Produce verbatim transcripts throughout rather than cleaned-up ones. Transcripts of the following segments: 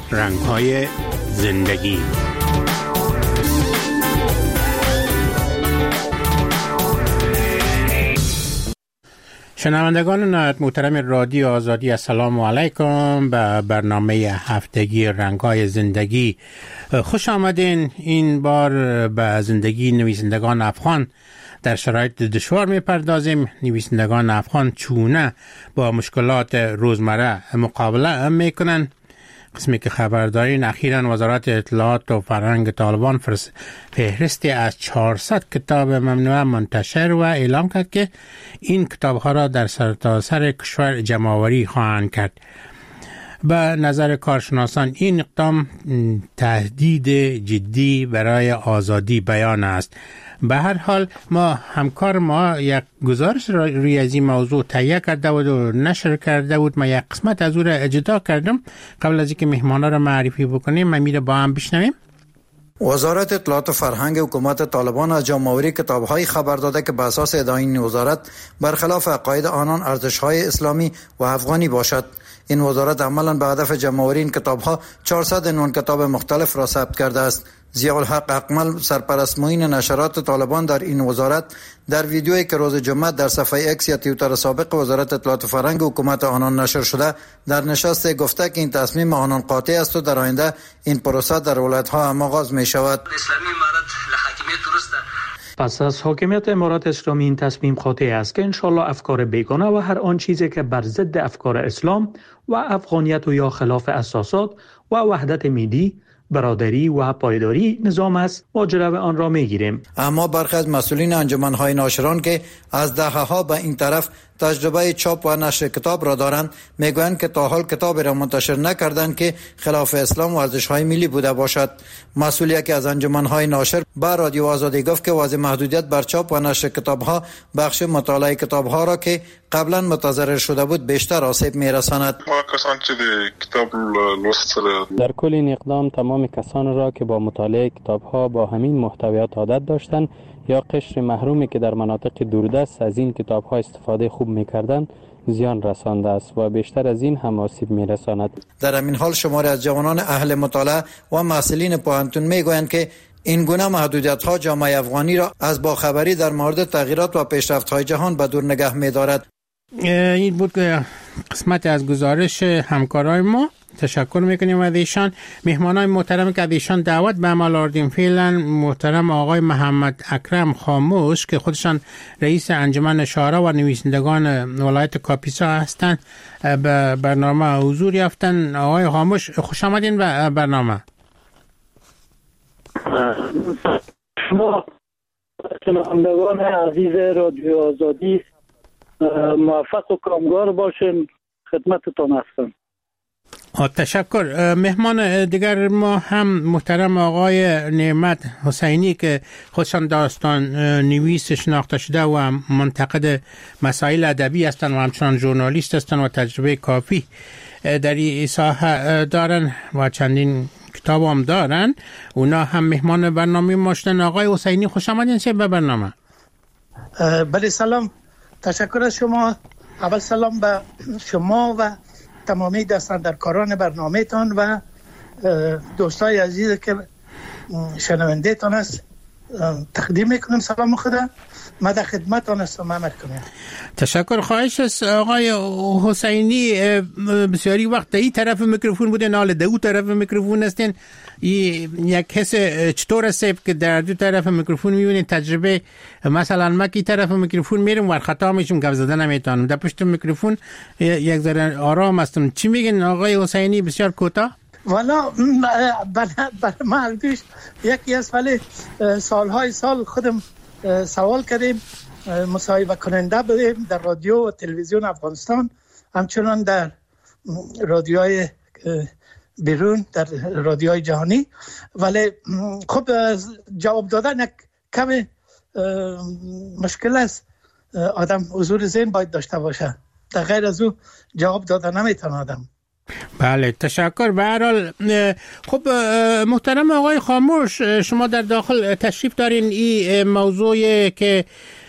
رنگ‌های زندگی. شنوندگان نهایت محترم رادیو آزادی، السلام علیکم به برنامه هفتگی رنگ‌های زندگی. خوش آمدین. این بار به زندگی نویسندگان افغان در شرایط دشوار میپردازیم. نویسندگان افغان چونه با مشکلات روزمره مقابله میکنن. قسمی که خبر دارین اخیراً وزارت اطلاعات و فرهنگ طالبان فهرستی از چهارصد کتاب ممنوعه منتشر و اعلام کرد که این کتاب‌ها را در سرتاسر کشور جمع‌آوری خواهند کرد. به نظر کارشناسان این اقدام تهدید جدی برای آزادی بیان است. به هر حال ما همکار ما یک گزارش روی از این موضوع تهیه کرده بود و نشر کرده بود. ما یک قسمت از او را اجرا کردم. قبل از اینکه مهمانا را معرفی بکنیم ما میره با هم بشنویم. وزارت اطلاعات و فرهنگ حکومت طالبان از جمع‌آوری کتاب‌های خبر داده که به اساس ادعای این وزارت برخلاف عقاید آنان ارزش‌های اسلامی و افغانی باشد. این وزارت عملاً به هدف جمع‌آوری این کتاب‌ها چهارصد عنوان کتاب مختلف را ثبت کرده است. ضیاءالحق اکمل، سرپرست معین نشرات طالبان در این وزارت، در ویدیویی که روز جمعه در صفحه اکس یا توییتر سابق وزارت اطلاعات و فرهنگ حکومت آنان نشر شده در نشست گفته که این تصمیم آنان قاطع است و در آینده این پروسه در ولایت‌ها هم آغاز می شود. پس از حاکمیت امارات اسلامی این تصمیم قاطع است که انشالله افکار بیگانه و هر آن چیزی که بر ضد افکار اسلام و افغانیت و یا خلاف اساسات و وحدت ملی، برادری و پایداری نظام است ماجرا آن را میگیریم. اما برخی از مسئولین انجمن‌های ناشران که از دهه‌ها به این طرف تجربه چاپ و نشر کتاب را دارند میگویند که تا حال کتاب را منتشر نکردند که خلاف اسلام و ارزش‌های ملی بوده باشد. مسئولی که از انجمن‌های ناشر به رادیو آزادی گفت که وضع محدودیت بر چاپ و نشر کتاب‌ها بخش مطالعه کتاب‌ها را که قبلا متضرر شده بود بیشتر آسیب می‌رساند. در کل این اقدام تمام کسان را که با مطالعه کتاب‌ها با همین محتویات عادت داشتند یا قشر محرومی که در مناطق دوردست از این کتاب‌ها استفاده خوب می‌کردند زیان رسانده است و بیشتر از این هم آسیب می‌رساند. در همین حال شماری از جوانان اهل مطالعه و محصلین پوهنتون می‌گویند که این گونه محدودیت‌ها جامعه افغانی را از باخبری در مورد تغییرات و پیشرفت‌های جهان به دور نگه می‌دارد. این بود قسمت از گزارش همکارای ما. تشکر میکنیم از ایشان. مهمانای محترم که از ایشان دعوت به عمل آوردیم فعلا محترم آقای محمد اکرم خاموش که خودشان رئیس انجمن شاعران و نویسندگان ولایت کاپیسا هستند به برنامه حضور یافتن. آقای خاموش خوش آمدین به برنامه. شما شنوندگان عزیز رادیو آزادی موفق و کامگار باشین. خدمتتان هستم. تشکر. مهمان دیگر ما هم محترم آقای نعمت حسینی که خودشان داستان نویس شناخته شده و منتقد مسائل ادبی هستند و همچنان ژورنالیست هستند و تجربه کافی در این ساحه دارن و چندین کتاب هم دارن. اونا هم مهمان برنامه ما شدن. آقای حسینی خوش آمدین به برنامه. بله سلام. تشکر از شما. اول سلام به شما و تمامی دستاندرکاران برنامه تان و دوستای عزیز که شنونده تان است تقدیم میکنم سلام خدا. ما در خدمتتان هستم. عمل کنیم. تشکر. خواهش است آقای حسینی. بسیاری وقت این طرف میکروفون بودن، حالا دو طرف میکروفون هستین. یک حس چطور است که در دو طرف میکروفون میبینید تجربه؟ مثلا ما کی طرف میکروفون میرم و خطا میشم، گپ زدن نمیتونم. در پشت میکروفون یک ذره آرام هستم. چی میگن آقای حسینی؟ بسیار کوتاه. والا برای من پیش یکی از ولی سالهای سال خودم سوال کردیم، مصاحبه کننده بودیم در رادیو و تلویزیون افغانستان، همچنان در رادیوهای بیرون، در رادیوهای جهانی. ولی خب جواب دادن یک کمی مشکل است. آدم حضور ذهن باید داشته باشه. در غیر از او جواب دادن نمیتونه آدم. بله تشکر. به هر حال خب محترم آقای خاموش، شما در داخل تشریف دارین این موضوع که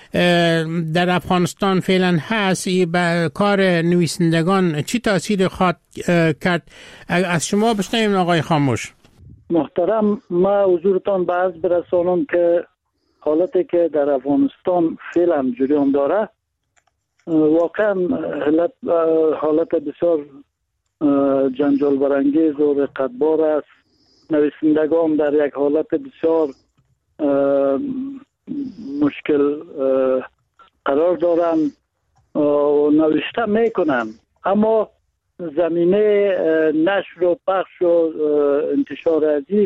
در افغانستان فعلا هست، به کار نویسندگان چی تاثیر خواهد کرد؟ از شما بشنویم آقای خاموش. محترم، ما حضورتان به عرض برسانم که حالتی که در افغانستان فعلا جریان داره واقعا حالت, حالت بسیار جنجال برانگیز و رقتبار است. نویسندگان در یک حالت بسیار مشکل قرار دارند و نوشته میکنن، اما زمینه نشر و پخش و انتشار ازی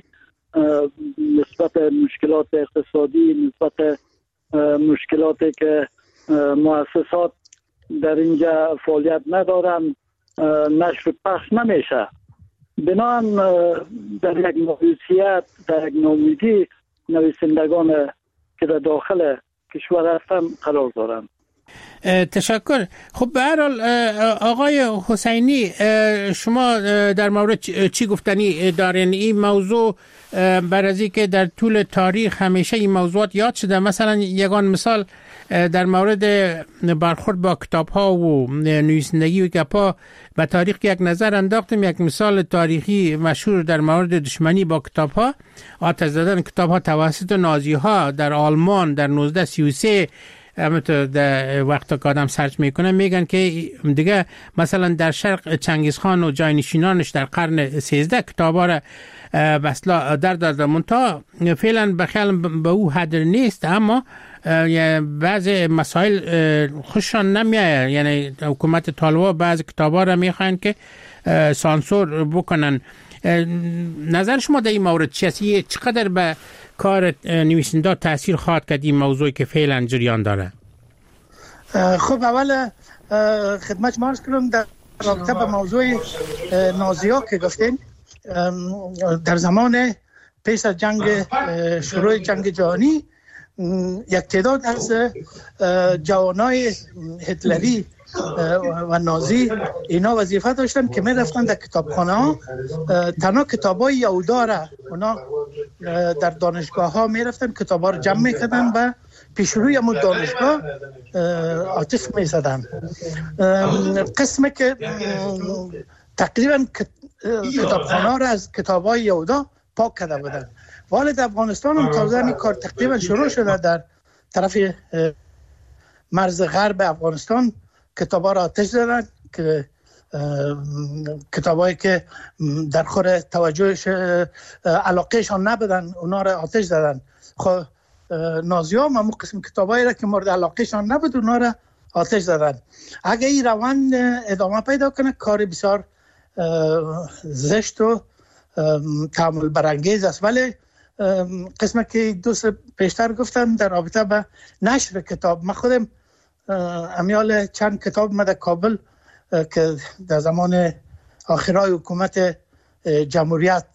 نسبت مشکلات اقتصادی، نسبت مشکلاتی که مؤسسات در اینجا فعالیت ندارن نشر و پخش نمیشه. بنابراین در یک موضوعیت، در یک نومیدی نویسندگان که در داخل کشور هستن قرار دارند. تشکر. خب به هر حال آقای حسینی، شما در مورد چی گفتنی دارین؟ این موضوع بر از که در طول تاریخ همیشه این موضوعات یاد شده. مثلا یگان مثال در مورد برخورد با کتاب ها و نویسندگی و گپا به تاریخ یک نظر انداختیم. یک مثال تاریخی مشهور در مورد دشمنی با کتاب ها، آتش زدن کتاب ها توسط نازی ها در آلمان در نوزده سی و سه، همونطور در وقت که آدم سرچ میکنه میگن که دیگه مثلا در شرق چنگیزخان و جانشینانش در قرن سیزده کتابا را بسلا در داده، منتها فعلا بخیال به او حد نیست، اما بعضی مسائل خوششان نمیاد. یعنی حکومت طالبان بعضی کتابا را میخواین که سانسور بکنن. نظر شما در این مورد چیه؟ چقدر به کار نویسنده تاثیر خواهد کرد این موضوعی که فعلا جریان داره؟ خب اول خدمت شما عرض کنم در رابطه با موضوع نازی‌ها که گفتین، در زمان پیش از جنگ شروع جنگ جهانی یک تعداد از جوانای هتلری و نازی اینا وظیفه داشتن که می رفتن در کتابخانه ها تنها کتابای یهودا را اونا در دانشگاه ها می رفتن کتاب ها را جمع می کردن و پیش روی همون دانشگاه آتش می زدن. قسمه که تقریبا کتابخانه ها را از کتاب های یهودا پاک کرده بودن. والد افغانستان هم تازه این کار تقریبا شروع شده. در طرف مرز غرب افغانستان کتابا را آتش زدن که کتابایی که در خور توجهش علاقهشان نبودن اونا را آتش زدن. خب نازی ها هم قسم کتابایی را که مورد علاقهشان نبود اونا را آتش زدن. اگه این روند ادامه پیدا کنه کار بسیار زشت و تحمل برانگیز است. ولی قسمه که دوست پیشتر گفتم در رابطه با نشر کتاب، من خودم امیال چند کتاب من در کابل که در زمان آخرای حکومت جمهوریت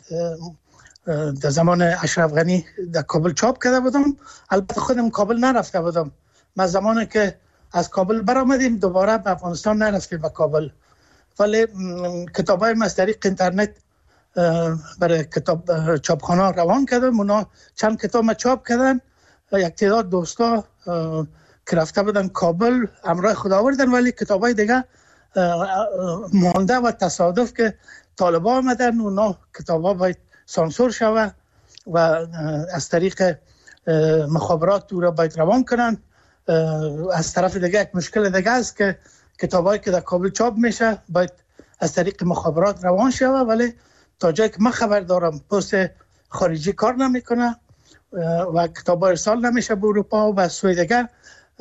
در زمان اشرف غنی در کابل چاپ کرده بودم. البته خودم کابل نرفته بودم. من زمانی که از کابل برآمدیم دوباره به افغانستان نرفتیم به کابل، ولی کتابای من از طریق اینترنت برای کتاب چاپخانه روان کردم. اونا چند کتاب ما چاپ کردن. یک تعداد دوستا که رفته بودن کابل همراه خود آوردن، ولی کتابای دیگه مانده و تصادف که طالبان آمدن اونا کتابا باید سانسور شود و از طریق مخابرات دور باید روان کنن. از طرف دیگه یک مشکل دیگه است که کتابایی که در کابل چاپ میشه باید از طریق مخابرات روان شود، ولی تا جایی که من خبر دارم پست خارجی کار نمیکنه و کتاب ارسال نمیشه به اروپا و سوی دیگه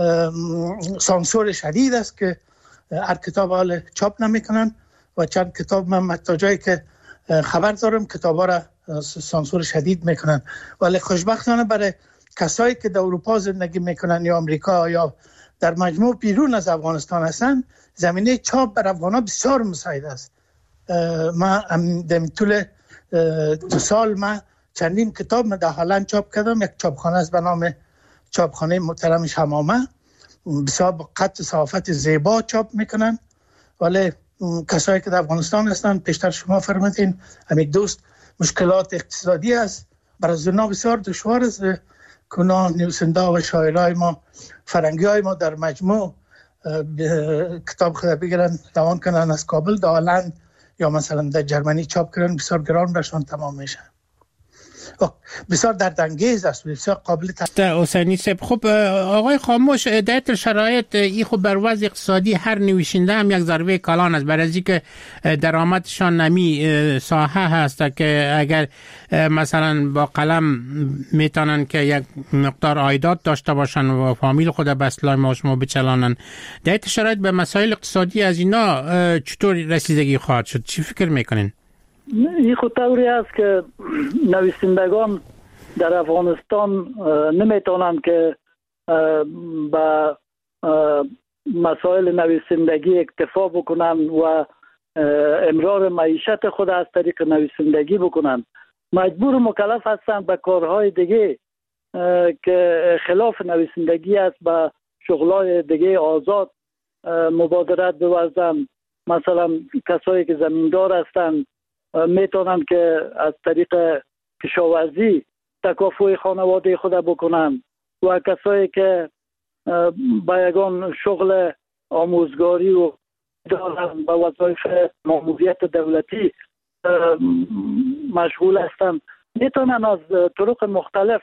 سانسور شدید است که هر کتاب حال چاپ نمیکنن و چند کتاب من تا جایی که خبر دارم کتابا را سانسور شدید میکنن. ولی خوشبختانه برای کسایی که در اروپا زندگی میکنن یا امریکا یا در مجموع بیرون از افغانستان هستن زمینه چاپ بر افغانا بسیار مساعد است. من در طول دو سال من چندین کتاب من در هلند چاپ کردم. یک چاپخانه است به نام چاپخانه محترم شمامه، بسیار با قد صحافت زیبا چاپ میکنن. ولی کسایی که در افغانستان هستن پیشتر شما فرمودین همین دوست مشکلات اقتصادی است، برای اونا بسیار دشوار است کارکنان نویسنده و شاعرای ما فرنگی های ما در مجموع کتاب خود بگیرن روان کنن از کابل در هلند یا مثلا در جرمنی چاپ کنن، بسیار گران برشان تمام میشه. بسیار دردانگیز است، بسیار قابل تحسین. حسینی صاحب، خب آقای خاموش، در شرایط ای خب بر وضع اقتصادی هر نویسنده هم یک ضربه کلان است، برای اینکه درآمدشان نمی ساحه هست که اگر مثلا با قلم میتونن که یک مقدار عایدات داشته باشن و فامیل خود به اصلاح ما شما بچلانن، در شرایط به مسائل اقتصادی از اینا چطور رسیدگی خواهد شد؟ چی فکر میکنین؟ این خود طوری است که نویسندگان در افغانستان نمیتونن که با مسائل نویسندگی اکتفا بکنن و امرار معیشت خود از طریق نویسندگی بکنن. مجبور مکلف هستند به کارهای دیگه که خلاف نویسندگی است به شغلای دیگه آزاد مبادرت بورزن. مثلا کسایی که زمیندار هستند میتونن که از طریق کشاورزی تکافوی خانواده خود بکنن و کسایی که با یگان شغل آموزگاری و دارن با وظایف ماموریت دولتی مشغول هستن میتونن از طرق مختلف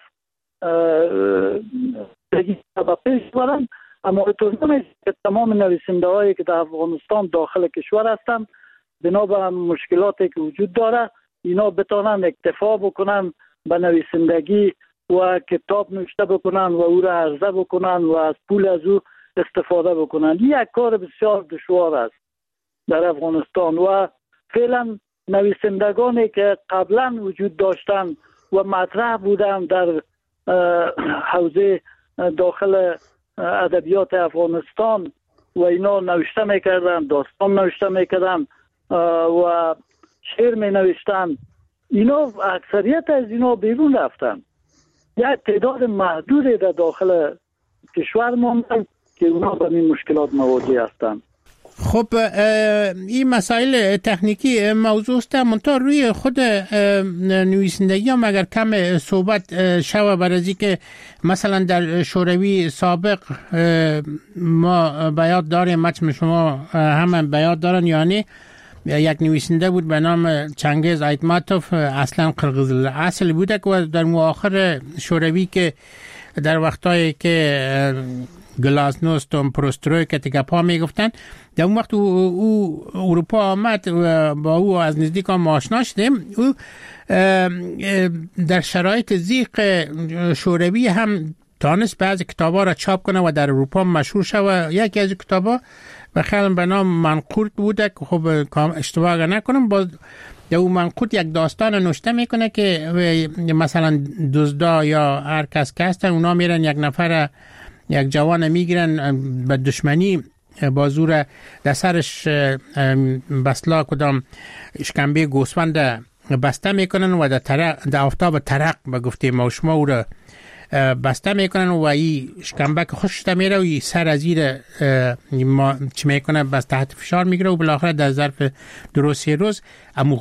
به پیش برن. اما اینطور نمیشه که تمام نویسنده هایی که در افغانستان داخل کشور هستن بنا به مشکلاتی که وجود داره اینا بتونن اکتفا بکنن به نویسندگی و کتاب نوشته بکنن و او را عرضه بکنن و از پول از او استفاده بکنن. این یک کار بسیار دشوار است در افغانستان و فعلا نویسندگانی که قبلا وجود داشتن و مطرح بودن در حوزه داخل ادبیات افغانستان و اینا نوشته میکردن، داستان نوشته میکردن و شعر می نوشتن، اینا اکثریت از اینا بیرون رفتن. یک تعداد محدودی در داخل کشور ماندن که اونا به این مشکلات مواجه هستند. خب این مسائل تکنیکی موضوع است، منتها روی خود نویسندگی هم اگر کم صحبت شوه، برای که مثلا در شوروی سابق ما بیاد داریم، مچم شما هم بیاد دارن، یعنی یک نویسنده بود به نام چنگیز ایتماتوف، اصلا قرقیز اصل بوده که در مؤخر شوروی که در وقتایی که گلاسنوست و پروستروی که تگپا میگفتن، در اون وقت او, او اروپا آمد و با او از نزدیک هم آشنا شدیم. او در شرایط ضیق شوروی هم تانست بعضی کتابا را چاپ کنه و در اروپا مشهور شد. یکی از کتابا به خیلی به نام منقورت بوده که خب اشتباه نکنم، با در اون منقورت یک داستان نوشته میکنه که مثلا دزدا یا هر کس که هستن اونا میرن یک نفر یک جوان میگیرن به دشمنی با زور در سرش بسلا کدام شکمبه گوسفند بسته میکنن و در طرق در آفتاب طرق به گفته ما شما او را بسته میکنن و این شکمبه که خوش میره و این سر از زیر ما چی میکنه بس تحت فشار میگیره و بالاخره در ظرف دو سه روز امو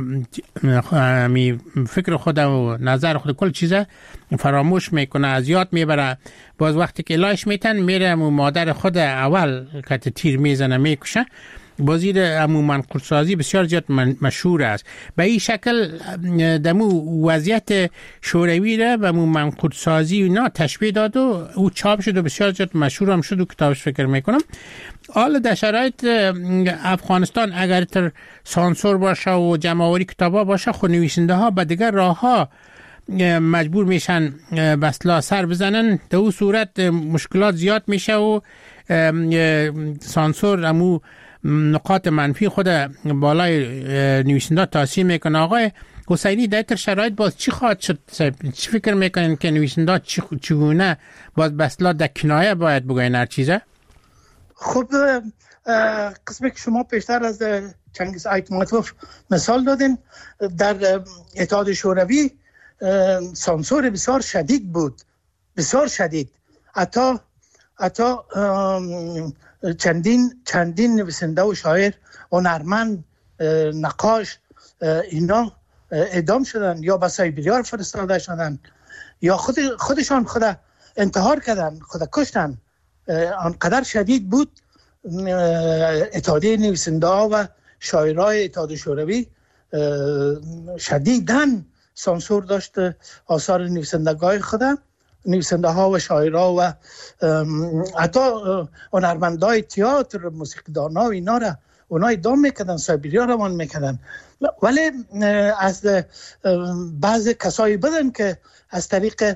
فکر خود و نظر خود کل چیزه فراموش میکنه، از یاد میبره. باز وقتی که لایش میتن میره و مادر خود اول که تیر میزنه میکشه. بازی امو منقورسازی بسیار زیاد مشهور است. به این شکل دمو وضعیت شوروی را به امو منقورسازی اینا تشبیه داد و او چاپ شد و بسیار زیاد مشهور هم شد و کتابش فکر میکنم. حالا در شرایط افغانستان اگر تر سانسور باشه و جمع‌آوری کتابا باشه، خود نویسنده ها به دیگر راه ها مجبور میشن بسلا سر بزنن. در اون صورت مشکلات زیاد میشه و سانسور امو نقاط منفی خود بالای نویسنده تاثیر میکنه. آقای حسینی در این شرایط باز چی خواهد شد؟ چی فکر میکنین که نویسنده چگونه باز بسلا در کنایه باید بگوین هر چیزه؟ خب قسمی که شما پیشتر از چنگیز ایتماتوف مثال دادین، در اتحاد شوروی سانسور بسیار شدید بود، بسیار شدید. حتی حتی چندین چندین نویسنده و شاعر، هنرمند، نقاش اینا اعدام شدن یا به سایبریا فرستاده شدن یا خود خودشان خود انتحار کردن، خود کشتن. آنقدر شدید بود اتحادیه نویسنده ها و شاعرای اتحاد شوروی شدیداً سانسور داشت آثار نویسندگان خود، نویسنده ها و شاعرها و حتی هنرمندای تئاتر، موسیقیدان ها و اینا را اونا ادام میکردن، سایبریا روان میکردن. ولی از بعض کسایی بدن که از طریق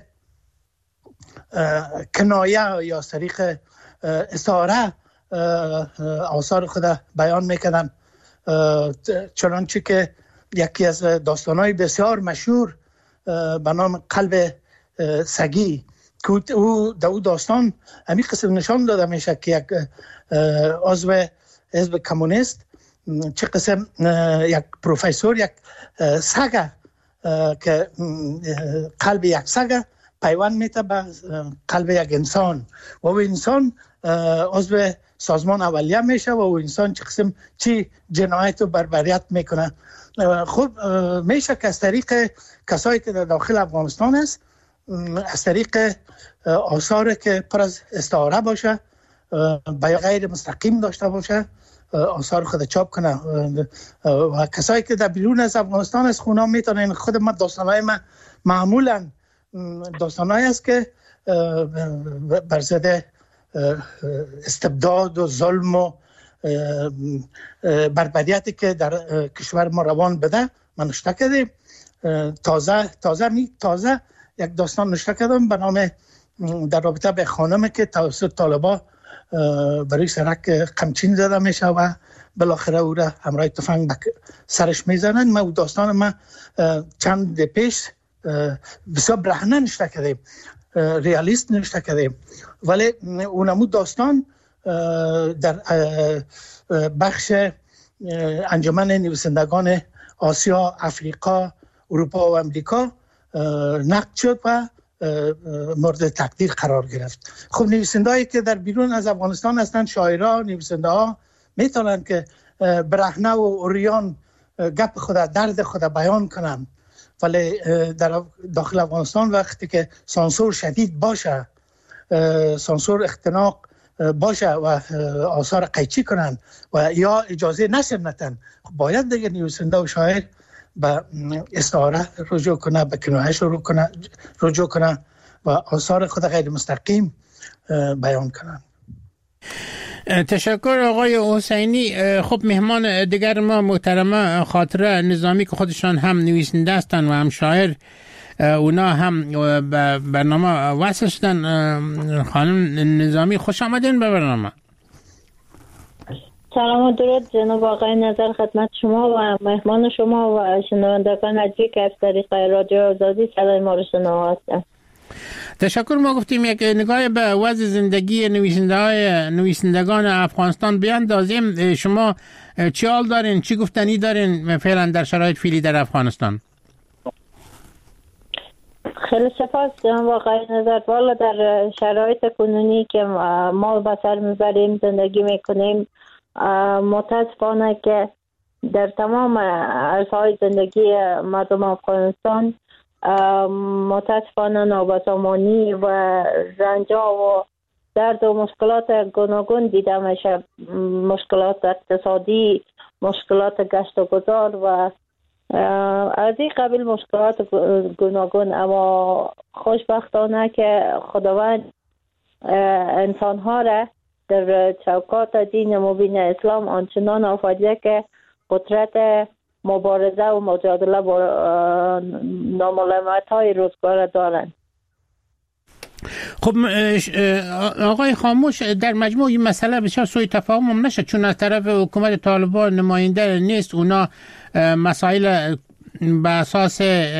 کنایه یا از طریق استعاره آثار خود بیان میکردن، چنانچه که یکی از داستانهای بسیار مشهور به نام قلب سگی که او در او داستان همین قسم نشان داده میشه که یک عضو حزب کمونیست چه قسم یک پروفسور یک سگ که قلب یک سگ پیوند میته به قلب یک انسان و او انسان عضو سازمان اولیه میشه و او انسان چه قسم چی جنایت و بربریت میکنه. خب میشه که از طریق کسایی که در داخل افغانستان است، از طریق آثار که پر از استعاره باشه، بیان غیر مستقیم داشته باشه، آثار خود چاپ کنه. و کسایی که در بیرون از افغانستان از خونه میتونن، خود ما داستانهای ما معمولا داستانهایی است که بر ضد استبداد و ظلم و بربریتی که در کشور ما روان بده من نوشته کردم. تازه تازه می تازه یک داستان نوشته کردم به نام در رابطه به خانمی که توسط طالبا برای سرک قمچین زده میشه و بالاخره او را همراه تفنگ سرش میزنن. من داستان ما چند پیش بسیار برهنه نوشته کردم، ریالیست نوشته کردم، ولی اونمو داستان در بخش انجمن نویسندگان آسیا، افریقا، اروپا و امریکا نقد شد و مورد تقدیر قرار گرفت. خب نویسندهایی که در بیرون از افغانستان هستند، شاعرها، نویسنده ها میتونن که برهنه و اوریان گپ خود، درد خود بیان کنن، ولی در داخل افغانستان وقتی که سانسور شدید باشه، سانسور اختناق باشه و آثار قیچی کنن و یا اجازه نشر ندن، باید دیگه نویسنده و شاعر به استعاره رجوع کنه، به کنایه شروع کنه رجوع کنه و آثار خود غیر مستقیم بیان کنن. تشکر آقای حسینی. خب مهمان دیگر ما محترمه خاطره نظامی که خودشان هم نویسنده هستند و هم شاعر، اونا هم به برنامه وصل شدن. خانم نظامی خوش آمدین به برنامه. سلام و درود جناب آقای نظر خدمت شما و مهمان شما و شنوندگان عزیزی که از طریق رادیو آزادی صدای ما رو شنوا هستند. تشکر. ما گفتیم یک نگاه به وضع زندگی نویسنده های نویسندگان افغانستان بیاندازیم. شما چی حال دارین، چی گفتنی دارین فعلا در شرایط فعلی در افغانستان؟ خیلی سپاس جناب آقای نظر. والا در شرایط کنونی که ما به سر میبریم، زندگی میکنیم، متاسفانه که در تمام عرصه‌های زندگی مردم افغانستان متاسفانه نابسامانی و رنجا و درد و مشکلات گوناگون دیده میشه. مشکلات اقتصادی، مشکلات گشت و گذار و از این قبیل مشکلات گوناگون. اما خوشبختانه که خداوند انسانها را در چوکات دین مبین اسلام آنچنان آفریده که قدرت مبارزه و مجادله با ناملایمت های روزگار دارند. خب آقای خاموش، در مجموع این مسئله بسیار سوء تفاهم هم نشد، چون از طرف حکومت طالبان نماینده نیست. اونا مسائل به اساس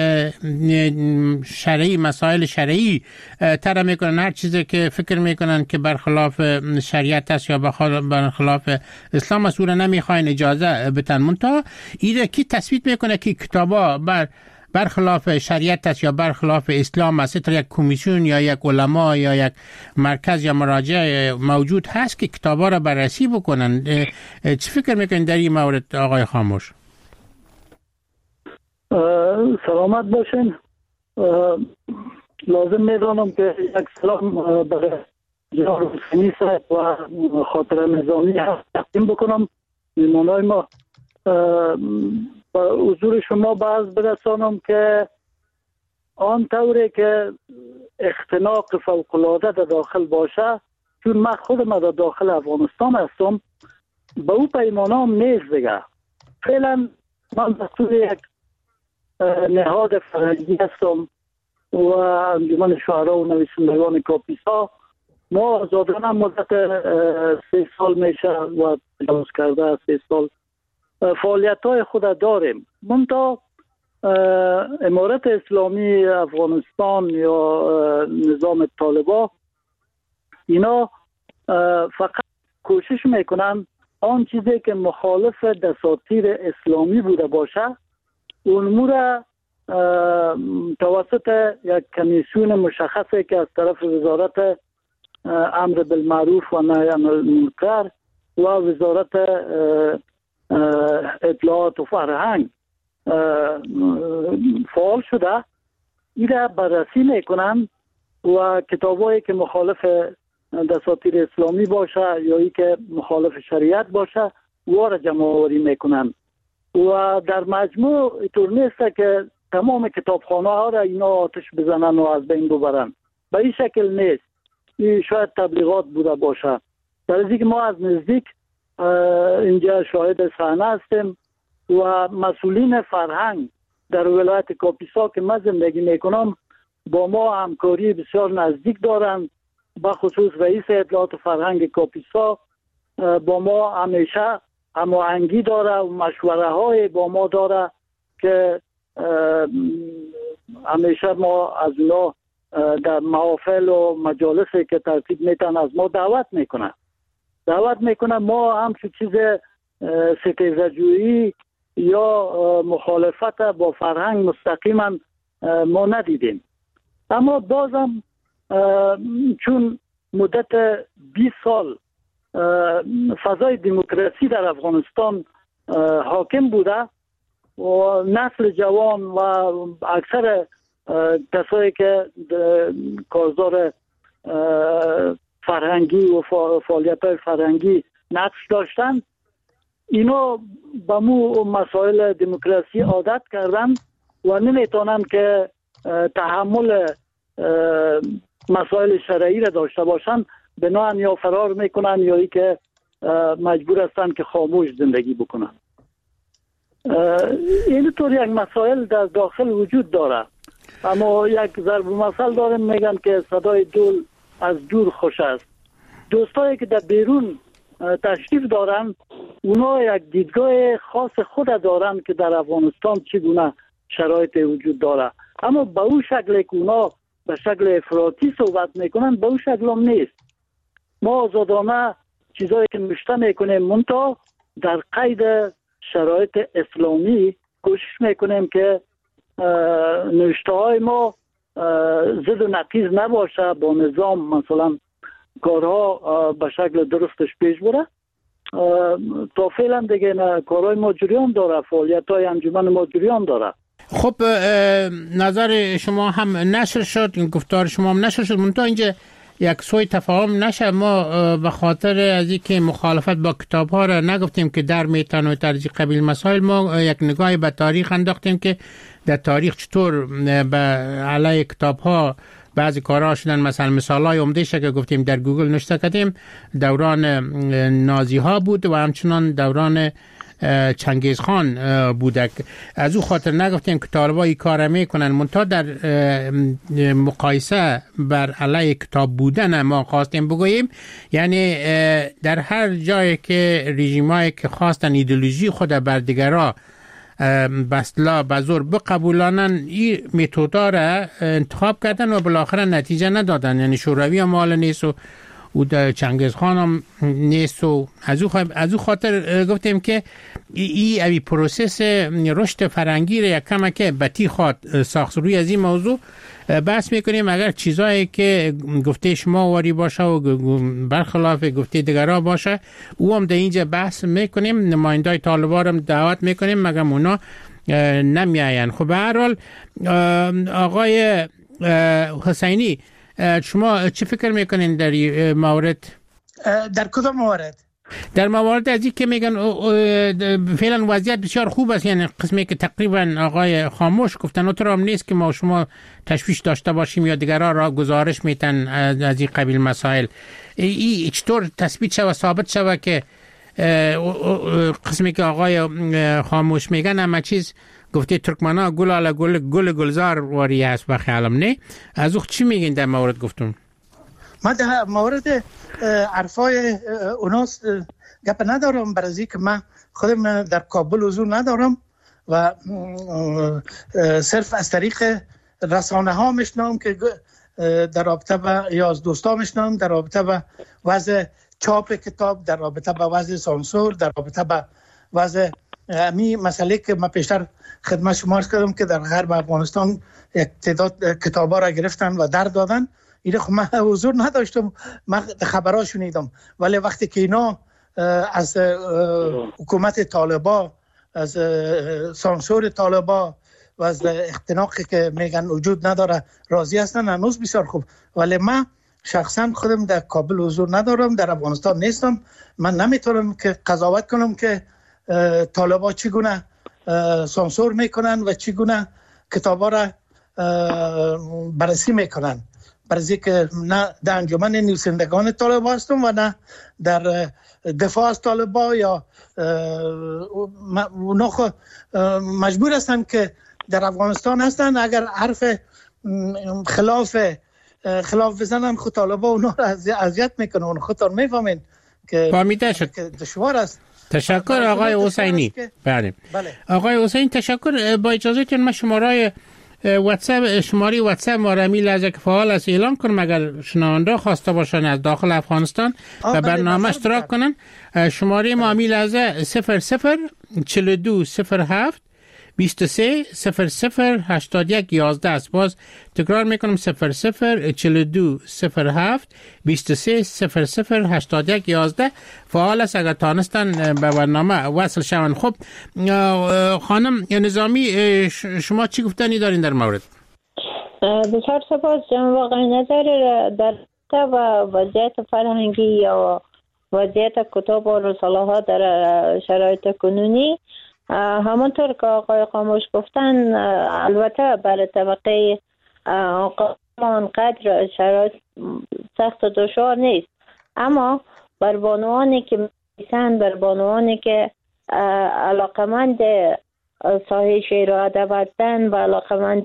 شرعی، مسائل شرعی طرح میکنن، هر چیزی که فکر میکنن که برخلاف شریعت است یا برخلاف اسلام است او را نمیخواین اجازه بتن. منتها ایره کی تصویب میکنه که کتابا بر برخلاف شریعت است یا برخلاف اسلام است؟ تا یک کمیسیون یا یک علما یا یک مرکز یا مراجع موجود هست که کتابا را بررسی بکنن. چی فکر میکنین در این مورد آقای خاموش؟ سلامت باشین. لازم میدانم که یک سلام برای جناب حسینی صاحب و خاطر نظامی تقدیم بکنم. میمانای ما با حضور شما باز برسانم که آن طوری که اختناق فوق‌العاده در داخل باشه، چون من خودم در داخل افغانستان هستم، به او پیمانام نیست دیگه. فعلا من مسئول یک نهاد فرهنگی هستم و انجمن شعرا و نویسندگان کاپیسا. ما آزادانه مدت سه سال میشه و تجاوز کرده سه سال فعالیت های خود داریم. منتها امارت اسلامی افغانستان یا نظام طالبان اینا فقط کوشش میکنن آن چیزی که مخالف دساتیر اسلامی بوده باشه اون مورا توسط یک کمیسیون مشخصی که از طرف وزارت امر بالمعروف و نهی عن المنکر و وزارت اطلاعات و فرهنگ فعال شده، ایره بررسی میکنن و کتابایی که مخالف دساتیر اسلامی باشه یا ای که مخالف شریعت باشه واره جمع آوری میکنن و در مجموع اینطور نیست که تمام کتابخانه ها را اینا آتش بزنن و از بین ببرن. به این شکل نیست. این شاید تبلیغات بوده باشه. در از که ما از نزدیک اینجا شاهد صحنه هستیم و مسئولین فرهنگ در ولایت کاپیسا که من زندگی میکنم با ما همکاری بسیار نزدیک دارند. به خصوص رئیس اطلاعات فرهنگ کاپیسا با ما همیشه هماهنگی داره و مشوره های با ما داره که همیشه ما از اونا در محافل و مجالسی که ترتیب میتن از ما دعوت میکنه دعوت میکنه ما هم چه چیز ستیزجویی یا مخالفت با فرهنگ مستقیما ما ندیدیم. اما بازم چون مدت بیست سال فضای دموکراسی در افغانستان حاکم بوده و نسل جوان و اکثر کسایی که کارزار فرهنگی و فعالیت های فرهنگی نقش داشتن، اینا به مو مسائل دموکراسی عادت کردن و نمیتونن که تحمل مسائل شرعی را داشته باشن، بنابراین یا فرار میکنن یا ای که مجبور هستن که خاموش زندگی بکنن. اینطور یک مسائل در داخل وجود داره. اما یک ضرب مثل دارم میگن که صدای دول از دور خوش است. دوستایی که در بیرون تشریف دارن اونا یک دیدگاه خاص خود دارن که در افغانستان چگونه شرایط وجود داره، اما به اون شکل که اونا به شکل افراطی صحبت میکنن به اون شکل هم نیست. ما آزادانه چیزایی که نوشته میکنیم منتها در قید شرایط اسلامی کوشش میکنیم که نوشته های ما ضد و نقیض نباشه، با نظام مثلا کارها به شکل درستش پیش بره. تا فعلا دیگه کارهای ما جریان داره، فعالیت های انجمن ما جریان داره. خب نظر شما هم نشر شد، این گفتار شما هم نشر شد، منتها اینجا یک سوی تفاهم نشه. ما به خاطر از اینکه مخالفت با کتاب ها را نگفتیم که در میتن و ترجیح قبیل مسائل، ما یک نگاهی به تاریخ انداختیم که در تاریخ چطور به علیه کتاب ها بعضی کارها شدن. مثلا مثال های عمده که گفتیم در گوگل نوشته کردیم دوران نازی ها بود و همچنان دوران چنگیز خان بودک. از او خاطر نگفتیم که طالبا این کار میکنن، منتها در مقایسه بر علیه کتاب بودن ما خواستیم بگوییم، یعنی در هر جایی که رژیمایی که خواستن ایدئولوژی خود بر دیگرها بسلا بزرگ بقبولانن، این متودا را انتخاب کردن و بالاخره نتیجه ندادن. یعنی شوروی هم حال نیست و او در چنگیز خان هم نیست و از او از او خاطر گفتیم که این ای پروسس رشد فرنگی را یک کم که بتی خواد ساخت روی از این موضوع بحث میکنیم. اگر چیزایی که گفته شما واری باشه و برخلاف گفته دیگرها باشه او هم در اینجا بحث میکنیم. نمایندای طالبان هم دعوت میکنیم مگر اونا نمیاین. خب به هر حال آقای حسینی شما چی فکر میکنین در این مورد؟ در کدام مورد؟ در موارد از این که میگن فعلا وضعیت بسیار خوب است، یعنی قسمی که تقریبا آقای خاموش گفتن اونطور هم نیست که ما شما تشویش داشته باشیم یا دیگران را گزارش میتن از این قبیل مسائل. این چطور تثبیت شود ثابت شود که قسمی که آقای خاموش میگن همه چیز گفته ترکمنا گل علا گل گل گلزار واری هست و خیالم نه؟ از او چی میگین در مورد گفتون؟ من در مورد عرفای اوناست گپ ندارم، برای که من خودم در کابل حضور ندارم و صرف از طریق رسانه ها میشنم که در رابطه با یا از دوستا میشنم در رابطه با وضع چاپ کتاب، در رابطه با وضع سانسور، در رابطه با وضع امی مسئله که من پیشتر خدمت شما عرض کردم که در غرب افغانستان یک تعداد کتابا را گرفتن و در دادن. این خب من حضور نداشتم، من خبرها شنیدم، ولی وقتی که اینا از حکومت طالبا، از سانسور طالبا و از اختناقی که میگن وجود نداره راضی هستن، هنوز بسیار خوب. ولی من شخصا خودم در کابل حضور ندارم، در افغانستان نیستم، من نمیتونم که قضاوت کنم که طالبا چگونه سانسور میکنن و چگونه کتابا را بررسی میکنن. برای که نه در انجمن نویسندگان طالبا هستم و نه در دفاع از طالبا، یا اونا مجبور هستن که در افغانستان هستن اگر حرف خلاف خلاف بزنن خود طالبا اونا را اذیت میکنه، اون خودتان میفهمین که فهمیده شد. دشوار است. تشکر آقای حسینی. بله. بله آقای حسینی تشکر. با اجازهتون من شماره واتساپ شماره واتساپ ما را میل از یک فعال است اعلام کنم اگر شنونده خواسته باشن از داخل افغانستان و برنامه اشتراک کنن. شماره ما میل از صفر صفر چهل و دو صفر هفت بیست و سه صفر صفر هشتاد و یک یازده است. باز تکرار میکنم صفر صفر چهل و دو صفر هفت بیست و سه صفر صفر هشتاد و یک یازده فعال است اگر تانستن به برنامه وصل شون. خب خانم نظامی شما چی گفتنی دارین در مورد؟ بسیار سپاس جناب آقای نظر. در و وضعیت فرهنگی یا وضعیت کتاب و رساله ها در شرایط کنونی، همونطور که آقای خاموش گفتن، البته برای طبقه آقایان قدر شرایط سخت و دشوار نیست، اما بر بانوانی که میسن، بر بانوانی که علاقمند ساحه شعر و ادب هستند و علاقمند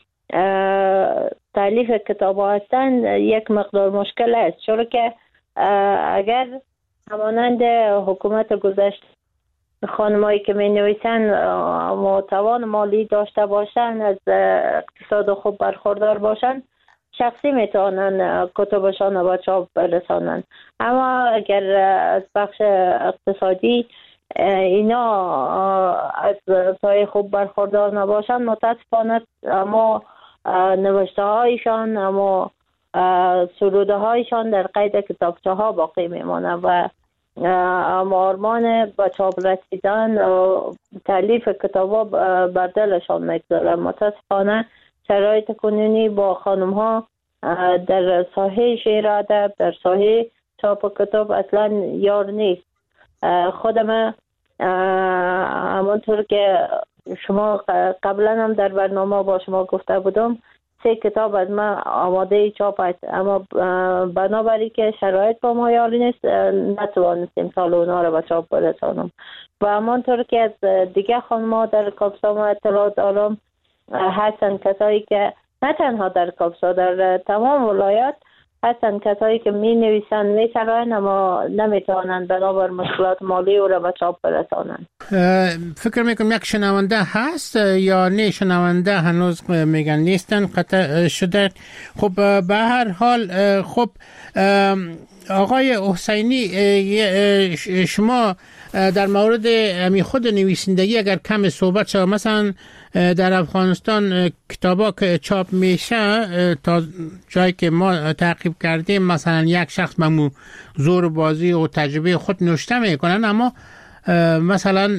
تالیف کتاب هستند یک مقدار مشکل است، چون که اگر همانند حکومت گذشته خانمایی که می نویسن توان مالی داشته باشن، از اقتصاد خوب برخوردار باشن، شخصی می توانن کتابشان رو به چاپ برسانن. اما اگر از بخش اقتصادی اینا از سایه خوب برخوردار نباشن، متاسفانه اما نوشته هایشان، اما سروده هایشان در قید کتابچه ها باقی میمانه و آرمان به چاپ رسیدن و تالیف کتابا بر دلشان میگذاره. متاسفانه شرایط کنونی با خانم ها در ساحه شعر و ادب، در ساحه چاپ کتاب اصلا یار نیست. خودم همانطور که شما قبلا هم در برنامه با شما گفته بودم، سه کتاب از من آماده چاپ است، اما بنابراین که شرایط با ما یاری نیست نتوانستیم سال اونا رو به چاپ برسانم. و همانطور که از دیگه خانم‌ها در کاپسا ما اطلاع دارم، هستن کسایی که نه تنها در کاپسا، در تمام ولایات هستن کسایی که می نویسن، می سراین، اما نمی توانن بنابر مشکلات مالی او را به چاپ برسانن. فکر میکنم یک شنونده هست یا نه شنونده هنوز میگن نیستن، قطع شده. خب به هر حال خب آقای حسینی شما در مورد امی خود نویسندگی اگر کم صحبت شد، مثلا در افغانستان کتابا که چاپ میشه تا جایی که ما تعقیب کردیم مثلا یک شخص ممو زور بازی و تجربه خود نوشته میکنن، اما مثلا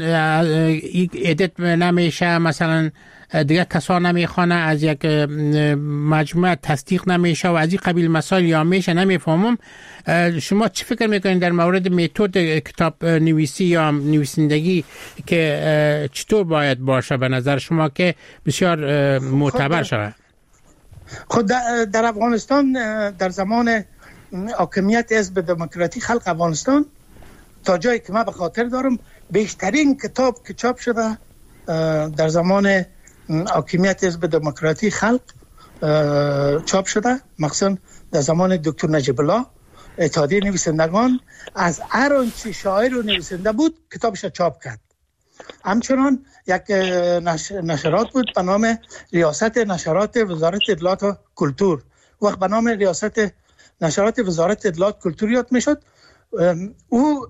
ادیت نمیشه، مثلا دیگه کسا نمیخوانه، از یک مجموعه تصدیق نمیشه و از این قبیل مسائل یا میشه نمیفهمم. شما چی فکر میکنید در مورد متد کتاب نویسی یا نویسندگی که چطور باید باشه به نظر شما که بسیار معتبر شود؟ خود در افغانستان در زمان حاکمیت حزب دموکراتی خلق افغانستان تا جایی که من به خاطر دارم بیشترین کتاب که چاپ شده در زمان حاکمیت حزب دموکراتی خلق چاپ شده، مخصوصا در زمان دکتر نجیب الله اتحادیه نویسندگان از هر آنچه شاعر و نویسنده بود کتابش چاپ کرد. همچنان یک نشرات بود به نام ریاست نشرات وزارت اطلاعات و کلتور، وقت به نام ریاست نشرات وزارت اطلاعات و کلتور یاد میشد. او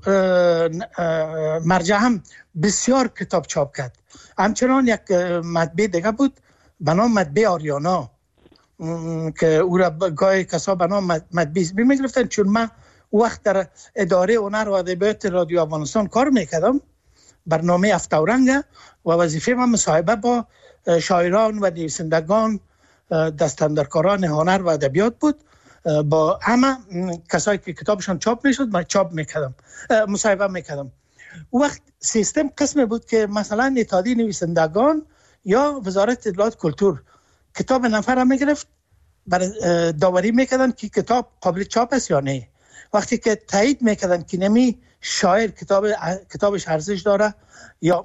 مرجع هم بسیار کتاب چاپ کرد. همچنان یک مطبع دیگه بود به نام مطبع آریانا که او را گاهی کسا به نام مطبع اسمی میگرفتن. چون من وقت در اداره هنر و ادبیات رادیو افغانستان کار میکردم، برنامه افتاورنگ و وظیفه من مصاحبه با شاعران و نویسندگان دستاندرکاران هنر و ادبیات بود. با همه کسایی که کتابشان چاپ میشد من چاپ میکردم، مصاحبه میکردم. وقت سیستم قسم بود که مثلا اتحادیه نویسندگان یا وزارت اطلاعات کلتور کتاب نفر را میگرفت، برای داوری میکردن که کتاب قابل چاپ است یا نه. وقتی که تایید میکردن که نمی شاعر کتاب کتابش ارزش داره یا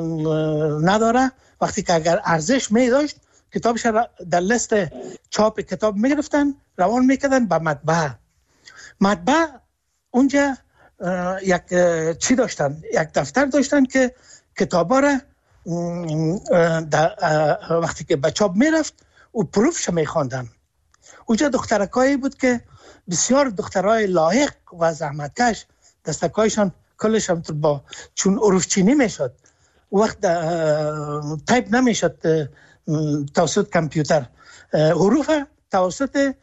نداره، وقتی که اگر ارزش می داشت کتابش در لیست چاپ کتاب میگرفتن روان میکردن به مطبعه. مطبعه اونجا یک چی داشتن، یک دفتر داشتن که کتابا را وقتی که به چاپ میرفت و پروفش میخواندن. اونجا دخترکایی بود که بسیار دخترای لایق و زحمتکش، دستکایشان کلشان با چون حروف چینی میشد، وقت تایپ نمیشد توسط کامپیوتر، حروف توسط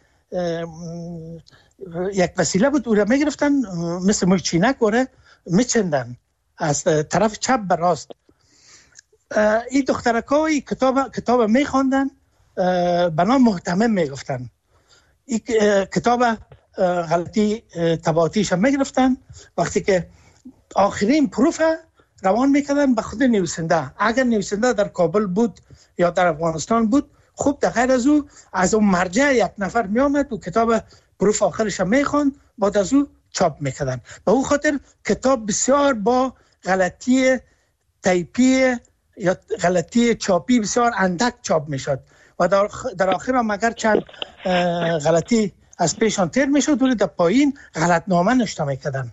یک وسیله بود او را میگرفتن مثل ملچینک و را میچندن از طرف چپ به راست. این دخترکای کتاب کتاب میخواندن به نام محتمم میگفتن. این کتاب غلطی طباعتیش هم میگرفتن. وقتی که آخرین پروف روان میکردن به خود نویسنده، اگر نویسنده در کابل بود یا در افغانستان بود، خوب در غیر از او از اون مرجع یک نفر میامد و کتاب پروف آخرش هم میخوان، بعد از او چاپ میکردن. به اون خاطر کتاب بسیار با غلطی تایپی یا غلطی چاپی بسیار اندک چاپ میشد و در, در آخر هم اگر چند غلطی از پیشان تیر میشد ولی در پایین غلط نامه نوشته میکردن.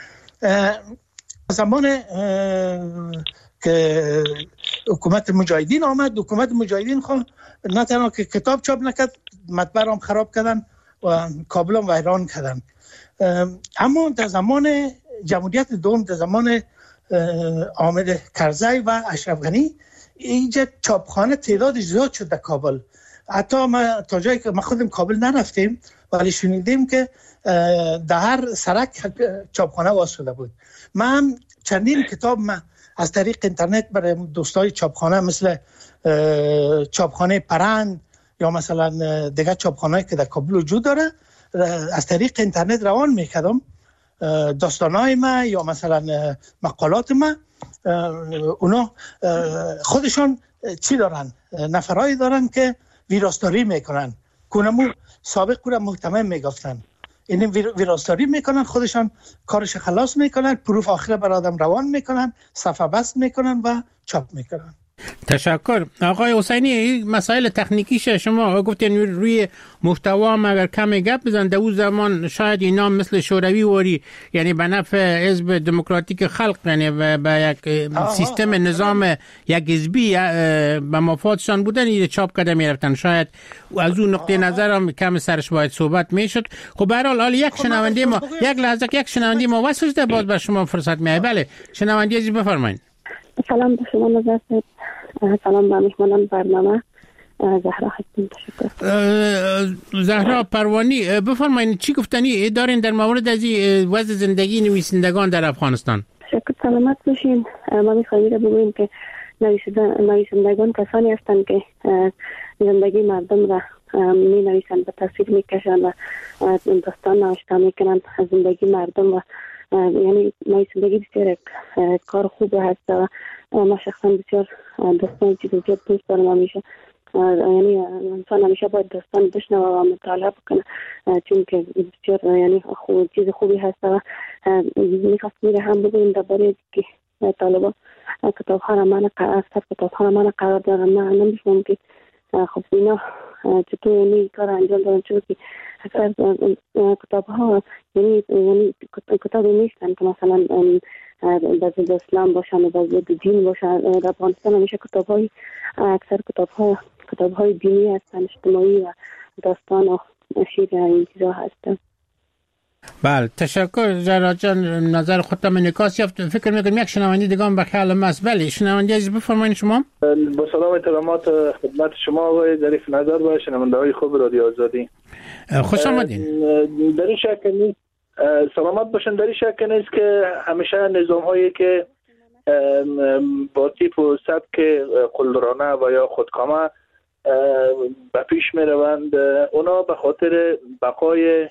زمان که حکومت مجاهدین آمد، حکومت مجاهدین خود نه تنها که کتاب چاپ نکرد، مطبع هم خراب کردن و کابل هم ویران کردن. اما در زمان جمهوریت دوم، در زمان حامد کرزی و اشرف غنی، اینجا چاپخانه تعداد زیاد شد در کابل. حتی ما تا جایی که ما خودم کابل نرفتیم ولی شنیدیم که در هر سرک چاپخانه واس شده بود. من چندین کتاب من از طریق اینترنت برای دوستای چاپخانه مثل چاپخانه پرند یا مثلا دیگه چاپخانه‌ای که در کابل وجود داره از طریق اینترنت روان میکردم. داستانای ما یا مثلا مقالات ما، اونا خودشان چی دارن؟ نفرایی دارن که ویراستاری میکنن، کنمو سابق کورا محتمم میگفتن، این ویراستاری میکنن، خودشان کارش خلاص میکنن، پروف آخره بر آدم روان میکنن، صفحه بست میکنن و چاپ میکنن. تشکر. آقای حسینی، مسائل تکنیکیش شما گفتین روی محتوا هم اگر کمی گپ بزن، در اون زمان شاید اینا مثل شوروی وری، یعنی به نفع حزب دموکراتیک خلق، یعنی به یک سیستم نظام یک حزبی به مفادشان بودن، این چاپ کرده میرفتن. شاید از اون نقطه نظر هم کم سرش باید صحبت میشد. خب به هر حال حالا یک شنونده ما یک لحظه یک شنونده ما واسه باز به شما فرصت میاد. بله شنونده عزیز بفرمایید. سلام به شما نظر صاحب، سلام به مهمانان برنامه. زهرا هستم. تشکر. زهرا پروانی، بفرمایید چی گفتنی دارین در مورد از وضع زندگی نویسندگان در افغانستان؟ تشکر. سلامت باشین. ما می‌خوایم بگوییم که نویسندگان کسانی هستند که زندگی مردم را می نویسند، به تصویر میکشند و داستان نوشته میکنند از زندگی مردم و یعنی نویسندگی بسیار کار خوب هست و ما شخصا بسیار داستان چیز بسیار دوست دارم. همیشه یعنی انسان همیشه باید داستان بشنوه و مطالعه بکنه چون که بسیار یعنی خوب چیز خوبی هست و میخواست میره هم بگویم درباره که طالبان کتاب ها را من اکثر کتاب ها را من قرار دارم. من نمی‌فهمم که خب اینا چطور یعنی کار انجام دادن، چون که اکثر کتاب ها یعنی یعنی کتابی نیستن که مثلا به ضد اسلام باشن و به ضد دین باشن. در افغانستان همیشه کتاب های اکثر کتاب ها کتاب های دینی هستن، اجتماعی و داستان و شعر این چیزا هستن. بله تشکر جراد جان، نظر خودم انعکاس یافت. فکر میکنم یک شنونده دیگه هم به خیال ماست. بله شنونده عزیز بفرمایید شما. با سلام احترامات خدمت شما و ظریف نظر و شنونده های خوب رادیو آزادی، خوش آمدین. در این شک نیست سلامت باشن، در این شک نیست که همیشه نظام هایی که با تیپ و سبک قلدرانه و یا خودکامه به پیش می روند، اونا به خاطر بقای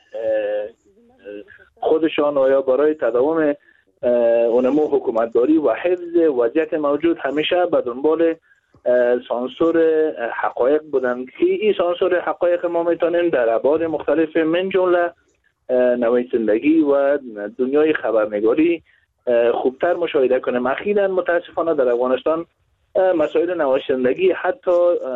خودشان و یا برای تداوم اونمو حکومتداری و حفظ وضعیت موجود همیشه به دنبال سانسور حقایق بودند که این سانسور حقایق ما میتونیم در ابعاد مختلف من جمله نویسندگی و دنیای خبرنگاری خوبتر مشاهده کنیم. اخیراً متاسفانه در افغانستان مسائل نویسندگی حتی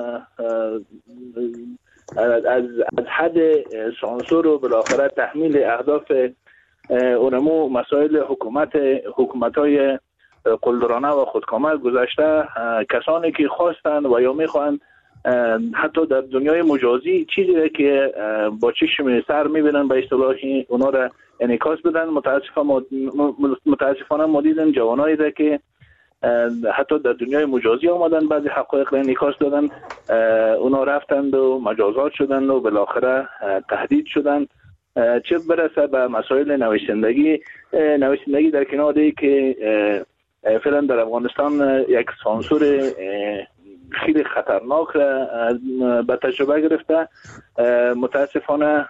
از از حد سانسور و بالاخره تحمیل اهداف اونمو مسائل حکومت حکومت‌های قلدرانه و خودکامه گذشته. کسانی که خواستند و یا میخواهند حتی در دنیای مجازی چیزی که با چشم سر میبینن به اصطلاحی اونا را انعکاس بدن. متاسفانه متاسفانه ما دیدیم جوانایی را که حتی در دنیای مجازی آمدن بعضی حقایق را انعکاس دادن، اونا رفتند و مجازات شدند و بالاخره تهدید شدند. چه برسه به مسائل نویسندگی نویسندگی در کنار ای که فعلا در افغانستان یک سانسور خیلی خطرناک را به تجربه گرفته. متاسفانه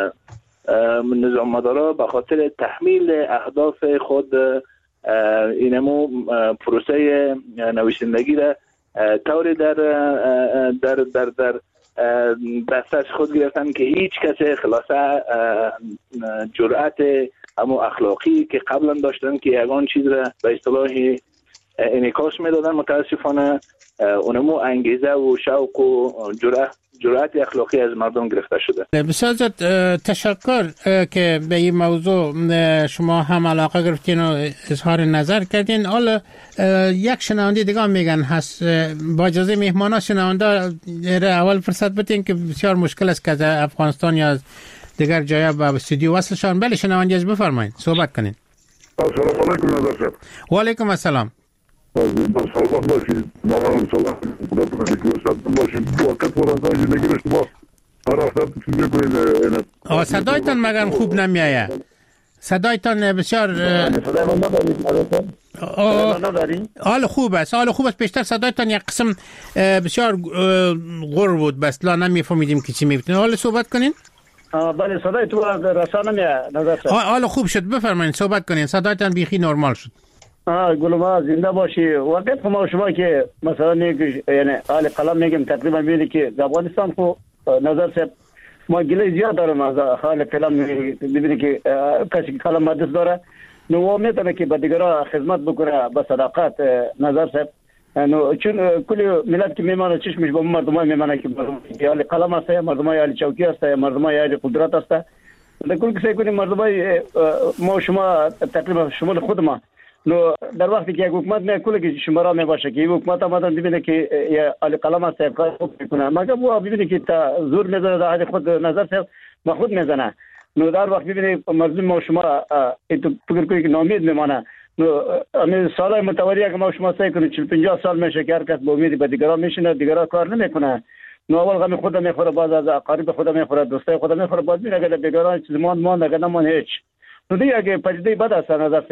نظام مدارا به خاطر تحمیل اهداف خود اینمو پروسه نویسندگی را طوری در در در در دستش خود گرفتن که هیچ کسی خلاصه جرأت امو اخلاقی که قبلا داشتن که یگان چیز را به اصطلاح انعکاس میدادن، متاسفانه اونمو انگیزه و شوق و جرأت جرأت اخلاقی از مردم گرفته شده. بسیار تشکر که به این موضوع شما هم علاقه گرفتین و اظهار نظر کردین. حالا یک شنونده دیگه میگن هست، با اجازه مهمانا شنونده اول فرصت بدین که بسیار مشکل است که از افغانستان یا از دیگر جای به استودیو وصلشان. بله شنونده از بفرمایید صحبت کنین. السلام علیکم نظر صاحب. و علیکم السلام. سلام باشید. نام سلام باشید. وقت ورانه نگرفت ما. رفتم چیزی کنید. آه صدایتان مگر خوب نمیایه. صدایتان بسیار صدای من نداری؟ حال خوب است. حال خوب است. بیشتر صدایتان یک قسم بسیار غر بود بس لا نمیفهمیدیم که چی میگفتین. حالا صحبت کنین. بله صدای تو رسانه میاد نظر صاحب. حالا خوب شد بفرمایید صحبت کنین. صدایتان بیخی نرمال شد. آه گلما زنده باشی. وقت ما شما که مثلا میگی یعنی حال قلم میگم تقریبا میگی که افغانستان خو نظر صاحب ما گله زیاد دارم از حال قلم میبینی که کسی قلم مدرس داره نو میتونه که به دیگران خدمت بکنه با صداقت نظر صاحب. نو چون کل ملت که میمانه چشمش به مردمای میمانه که حال قلم است، مردمای حال چوکی است، مردمای حال قدرت است. در کل کسی کنیم مردمای ما شما تقریبا شمال خود ما نو در وقتی که یک حکومت نه کل که شمارا می باشه که حکومت آمدن ببینه که علی قلم است کار میکنه مگر او ببینه که تا زور میزنه در خود نظر صاحب با خود میزنه. نو در وقت ببینه مردم ما شما تو فکر کنید که ناامید میمانه. نو همین سالای متوالی که ما شما سعی کنید چهل پنجاه سال میشه که هر کس با امید به دیگران میشینه دیگران کار نمیکنه. نو اول غم خود میخوره، باز از اقارب خود میخوره، دوستای خود میخوره، باز میگه اگر دیگران چیز مان مان اگر نمان هیچ. نو دیگه اگه پدیده بد است نظر صاحب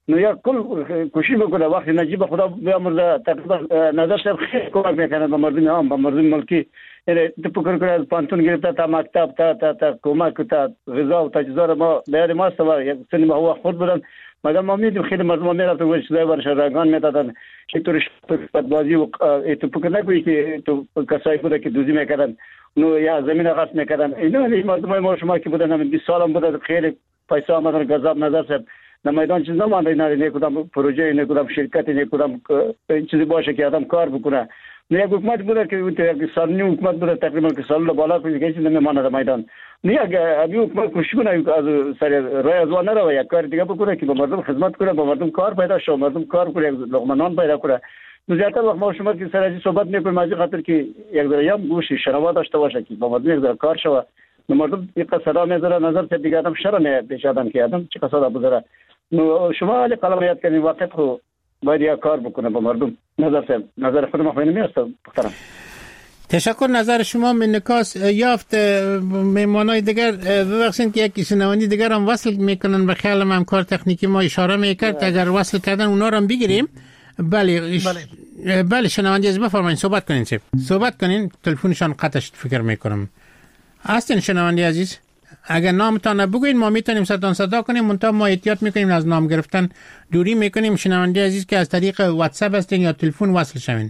نو یا کل کوشش بکنه وقتی نجیب خدا بیامرزه تقریبا نظر صاحب خیلی کمک میکنه به مردم عام به مردم ملکی. یعنی تو فکر کنید از پانتون گرفته تا مکتب تا تا تا کمک تا غذا و تجهیزات ما در ما است و یک سنی ما خود بودن مگر ما میدیم خیلی مردم میرفتن و چیزای برش رگان میدادن اینطوری بازی و تو فکر نکنی که تو کسایی بوده که دوزی میکردن نو یا زمین غصب میکردن اینا مردم ما شما که بودن همین بیست سال هم بوده خیلی پیسه آمدن گذاب نظر صاحب نمایدان چیز نمانده اینا نه کدام پروژه نه کدام شرکت نه کدام چیزی باشه که آدم کار بکنه. نه یک حکومت بوده که اون یک سال نیم حکومت بوده تقریبا که سال بالا کنه که چیزی نمیمانه میدان. نه اگه ابی حکومت کوشش کنه از سر راه از وان نره یک کار دیگه بکنه که به مردم خدمت کنه به مردم کار پیدا شه مردم کار کنه لقمه نان پیدا کنه. زیاتر وقت ما شما که سر صحبت میکنیم از خاطر که یک ذره گوشی شنوا داشته باشه که با مردم یک ذره کار شه مردم یک صدا میذاره نظر ته دیگه آدم شرم پیش آدم که آدم چه قصد بذاره. نو شما علی قلم یاد کنید وقت خو باید یک کار بکنه با مردم نظر صاحب نظر خود ما فهمی میست محترم. تشکر. نظر شما من نکاس یافت. مهمانای دیگر ببخشید که یک شنوندی دیگر هم وصل میکنن به خیال هم کار تکنیکی ما اشاره میکرد اگر وصل کردن اونا رو هم بگیریم. بله بله بله شنوندی از بفرمایید صحبت کنین چه صحبت کنین تلفنشان قطع شد فکر میکنم. هستین شنوندی عزیز اگر نامتان بگوین ما میتونیم صدا صدا کنیم منتها ما احتیاط میکنیم از نام گرفتن دوری میکنیم. شنوندی عزیز که از طریق واتساپ هستین یا تلفن وصل شوین.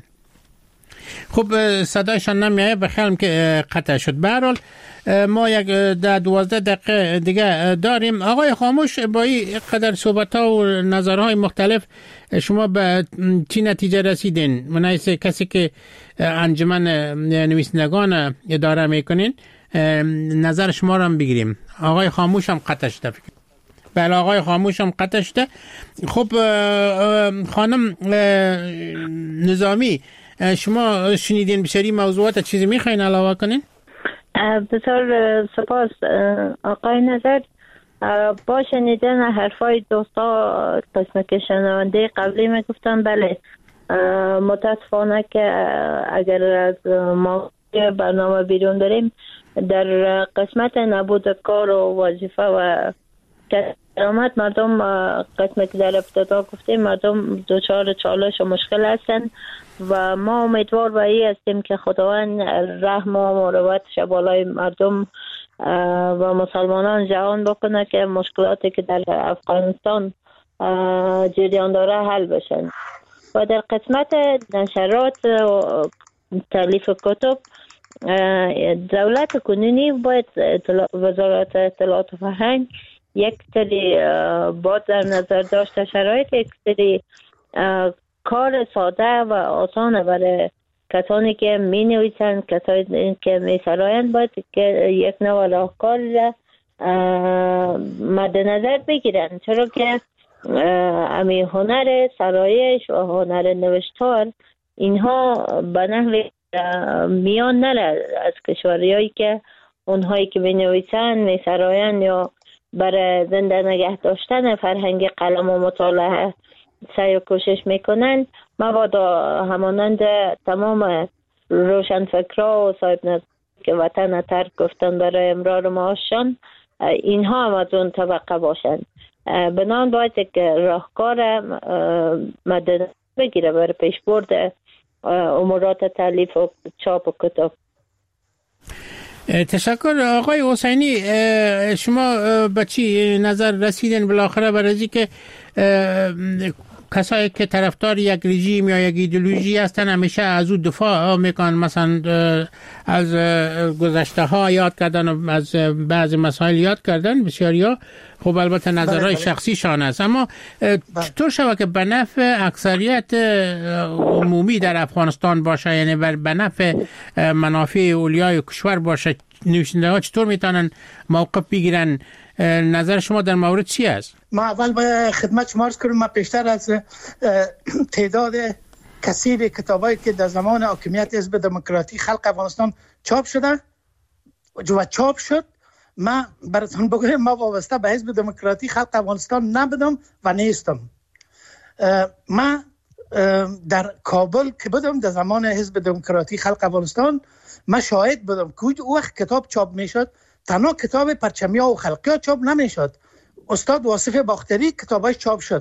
خب صدایشان نمیایه بخیالم که قطع شد. به هر حال ما یک ده دوازده دقیقه دیگه داریم. آقای خاموش با این قدر صحبت ها و نظرهای مختلف شما به چی نتیجه رسیدین منحیث کسی که انجمن نویسندگان اداره میکنین؟ نظر شما رو هم بگیریم. آقای خاموش هم قطع شده. بله آقای خاموش هم قطع شده. خب خانم نظامی شما شنیدین بسیاری موضوعات چیزی میخواین علاوه کنین؟ بسیار سپاس آقای نظر. با شنیدن حرفای دوستا قسم که شنونده قبلی میگفتن بله متاسفانه که اگر از ما برنامه بیرون داریم در قسمت نبود کار و وظیفه و درآمد مردم قسمت که در ابتدا گفتیم مردم دچار چالش و مشکل هستند و ما امیدوار به این هستیم که خداوند رحم و مروتش بالای مردم و مسلمانان جهان بکنه که مشکلاتی که در افغانستان جریان داره حل بشن. و در قسمت نشرات و تالیف کتب دولت کنونی باید وزارت اطلاعات و فرهنگ یک سری باید در نظر داشته شرایط یک سری کار ساده و آسان برای کسانی که می نویسند کسانی که می سرایند باید که یک نوع راهکار را مد نظر بگیرند چرا که امی هنر سرایش و هنر نوشتار اینها به نحو میان نره از کشوریایی که اونهایی که می نویسند می سرایند یا برای زنده نگه داشتن فرهنگ قلم و مطالعه سعی و کوشش میکنن. مبادا همانند تمام روشنفکرها و صاحب نظر که وطن ترک گفتن برای امرار معاششان اینها هم از اون طبقه باشن. بنان باید یک راهکار مد بگیره برای پیشبرد امورات تالیف و چاپ و کتاب. تشکر. آقای حسینی شما به چی نظر رسیدین بالاخره برای که کسایی که طرفدار یک رژیم یا یک ایدئولوژی هستن همیشه از او دفاع میکنن مثلا از گذشته ها یاد کردن و از بعض مسائل یاد کردن بسیاریا خب البته نظرهای شخصی شان است اما چطور شود که به نفع اکثریت عمومی در افغانستان باشه یعنی به نفع منافع اولیای کشور باشه نویسنده ها چطور میتونن موقف بگیرن؟ نظر شما در مورد چی است؟ ما اول به خدمت شما عرض کنم ما پیشتر از تعداد کثیر کتابایی که در زمان حاکمیت حزب دموکراتی خلق افغانستان چاپ شده و چاپ شد ما براتون بگم ما وابسته به حزب دموکراتی خلق افغانستان نبودم و نیستم. ما در کابل که بودم در زمان حزب دموکراتی خلق افغانستان ما شاهد بودم که او وقت کتاب چاپ میشد تنها کتاب پرچمیا و خلقیا چاپ نمیشد. استاد واصف باختری کتابش چاپ شد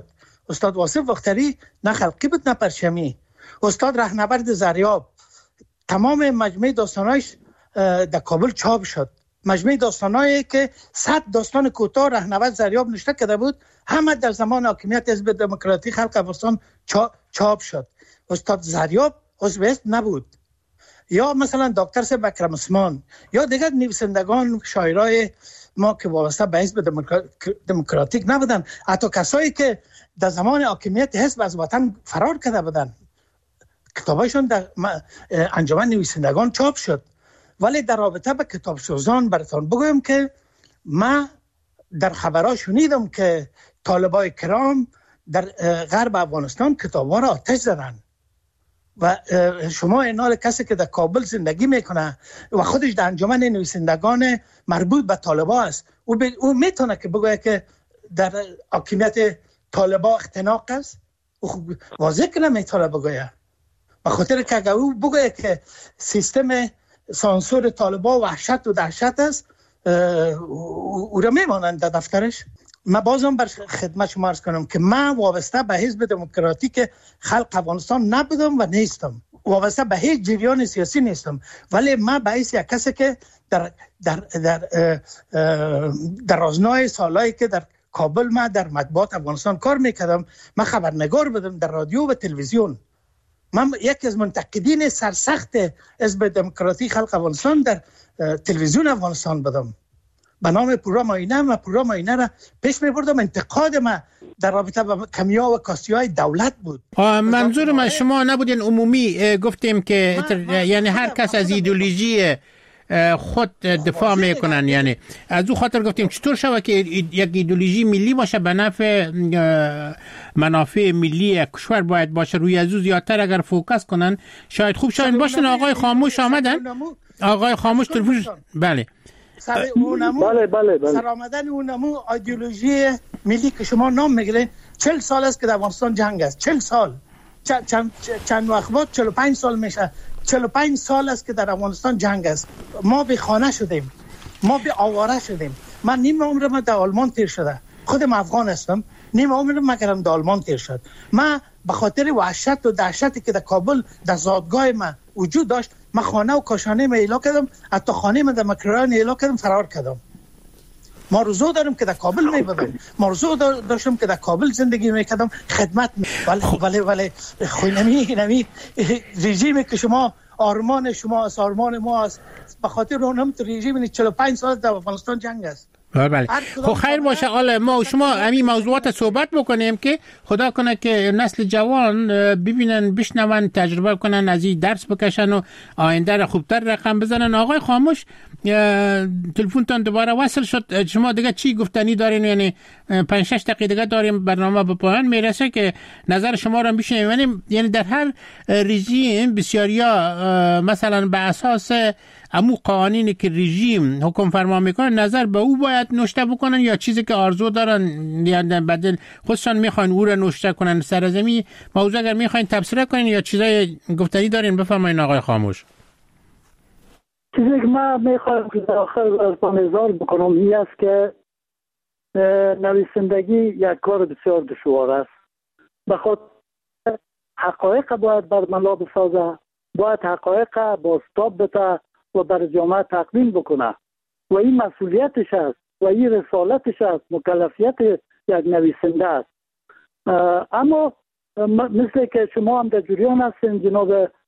استاد واصف وختری نه خلقی بود نه پرچمی. استاد رهنورد زریاب تمام مجموعه داستانایش در کابل چاپ شد. مجموعه داستانایی که صد داستان کوتاه رهنورد زریاب نوشته کرده بود همه در زمان حاکمیت حزب دموکراتی خلق افغانستان چاپ شد. استاد زریاب عضو حزب نبود. یا مثلا دکتر صاحب اکرم عثمان یا دیگر نویسندگان شاعرای ما که وابسته به حزب دموکراتیک نبودن، حتی کسایی که در زمان حاکمیت حزب از وطن فرار کرده بودن کتابایشون در انجمن نویسندگان چاپ شد. ولی در رابطه به کتاب سوزان براتون بگویم که ما در خبرها شنیدم که طالبای کرام در غرب افغانستان کتاب‌ها را آتش زدن و شما اینال کسی که در کابل زندگی میکنه و خودش در انجمن نویسندگان مربوط به طالبا است، او, او میتونه که بگوید که در حاکمیت طالبا اختناق است؟ او واضح که نمیتونه بگوید. به خاطر که اگر او بگوید که سیستم سانسور طالبا وحشت و دهشت است، او را میمانند در دفترش. من بازم بر خدمت شما عرض کنم که من وابسته به حزب دموکراتیک خلق افغانستان نبودم و نیستم، وابسته به هیچ جریان سیاسی نیستم، ولی من به حیث یک کسی که در در در در رازنای سالایی که در کابل من در مطبوعات افغانستان کار میکردم، من خبرنگار بودم در رادیو و تلویزیون. من یکی از منتقدین سرسخت حزب دموکراتیک خلق افغانستان در تلویزیون افغانستان بودم. به نام پروگرام آینه و پروگرام آینه را پیش می بردم. انتقاد ما در رابطه با کمیا و کاستی‌های دولت بود. منظور ما شما نبودین عمومی گفتیم که من من یعنی هر کس از ایدئولوژی خود دفاع میکنن، یعنی از او خاطر گفتیم چطور شود که یک ایدئولوژی ملی باشه به نفع منافع ملی کشور باید باشه، روی از او زیادتر اگر فوکس کنن شاید خوب شاید باشن. آقای خاموش آمدن، آقای خاموش تلفنش بله سر اونمو بله بله بله سر آمدن اونمو ایدئولوژی ملی که شما نام میگیرین چهل سال است که در افغانستان جنگ است. چهل سال چند چند چند وقت بعد چهل و پنج سال میشه. چهل و پنج سال است که در افغانستان جنگ است. ما به خانه شدیم، ما به آواره شدیم. من نیم عمر ما در آلمان تیر شده، خودم افغان هستم، نیم عمر ما کردم در آلمان تیر شد. من به خاطر وحشت و دهشتی که در کابل در زادگاه ما وجود داشت، من خانه و کاشانه ما ایلا کردم، حتی خانه ما در مکران ایلا کردم، فرار کردم. ما روزو دارم که در کابل می بودم، ما روزو داشتم که در کابل زندگی میکردم، خدمت می ولی ولی ولی خوی نمی نمی رژیمی که شما آرمان شما است، آرمان ما است، به خاطر اونم تو رژیم چهل و پنج سال در افغانستان جنگ است. بله خب خیر باشه. حالا ما و شما همین موضوعات صحبت بکنیم که خدا کنه که نسل جوان ببینن، بشنون، تجربه کنن، از این درس بکشن و آینده را خوبتر رقم بزنن. آقای خاموش تلفنتان دوباره وصل شد. شما دیگه چی گفتنی دارین؟ یعنی پنج شش دقیقه دیگه داریم برنامه به پایان میرسه که نظر شما را بشنویم. یعنی در هر رژیم بسیاریا مثلا به اساس امو قوانینی که رژیم حکم فرما میکنه نظر به او باید نوشته بکنن یا چیزی که آرزو دارن یا بدل خودشان میخواین او را نوشته کنن. سرزمی موضوع اگر میخواین تبصره کنین یا چیزای گفتنی دارین بفرمایید آقای خاموش. چیزی که من میخوایم که در آخر از پانزار بکنم این است که نویسندگی یک کار بسیار دشوار است. بخاطر حقایق باید بر ملا بسازه، باید حقایق بازتاب بده و بر جامعه تقدیم بکنه و این مسئولیتش است و این رسالتش است، مکلفیت یک نویسنده است. اما مثل که شما هم در جریان هستین جناب